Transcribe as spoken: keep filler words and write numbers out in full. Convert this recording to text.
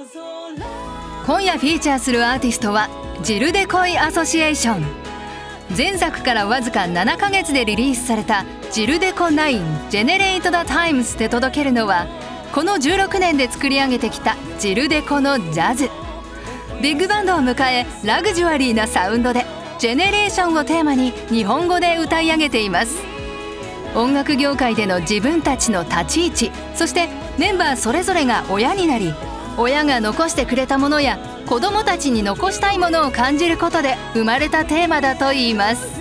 今夜フィーチャーするアーティストはジルデコイアソシエーション。前作からわずかななかげつでリリースされたジルデコナイン Generate the Times で届けるのは、このじゅうろくねんで作り上げてきたジルデコのジャズ。ビッグバンドを迎え、ラグジュアリーなサウンドでジェネレーションをテーマに日本語で歌い上げています。音楽業界での自分たちの立ち位置、そしてメンバーそれぞれが親になり、親が残してくれたものや子どもたちに残したいものを感じることで生まれたテーマだといいます。